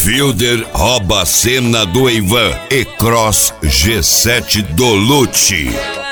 Wilder rouba a cena do Ivan e Cross G7 do Lute.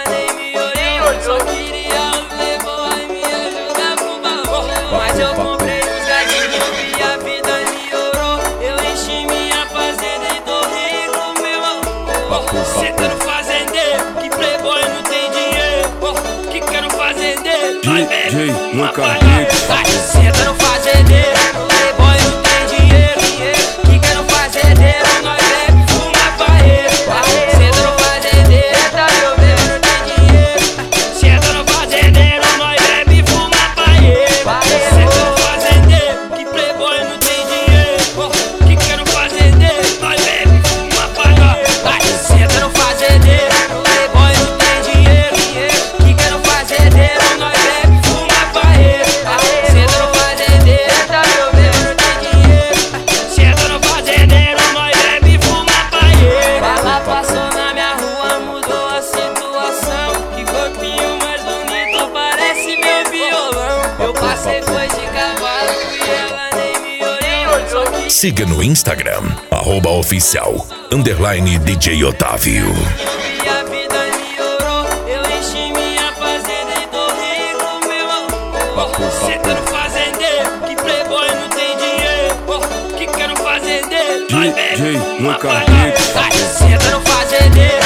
Mas eu comprei os gatinhos e a vida melhorou. Eu enchi minha fazenda e tô rico, meu irmão. Cê tá no fazendeiro, que playboy não tem dinheiro. Que quer no fazendeiro, vai ver uma palha. Cê tá no fazendeiro, playboy não tem dinheiro. Que quer no fazendeiro, nós bebe, fuma paeiro. Cê tá no fazendeiro, tá meu bebê não tem dinheiro. Cê tá no fazendeiro, nós bebe, fuma paeiro. Cê tá no fazendeiro, que playboy não tem dinheiro. Que quer no fazendeiro, nós bebe, fuma paeiro. Cê tá no fazendeiro, playboy não tem dinheiro. Que quer no fazendeiro, nós bebe, fuma paeiro. Cê tá no fazendeiro, tá meu bebê não tem dinheiro. Cê tá no fazendeiro, nós bebe, fuma paeiro. Bala passou na minha rua, mudou a situação. Que corpinho mais bonito, parece meu violão. Eu passei foi de cavalo e ela nem me olhou. Siga no Instagram, @oficial_DJ Otávio. E a vida melhorou. Eu enchi minha fazenda e tô rico, meu irmão. Cê tá no fazendeiro, que playboy não tem dinheiro. Que quer no fazendeiro, nós bebe uma palha. Cê tá no fazendeiro,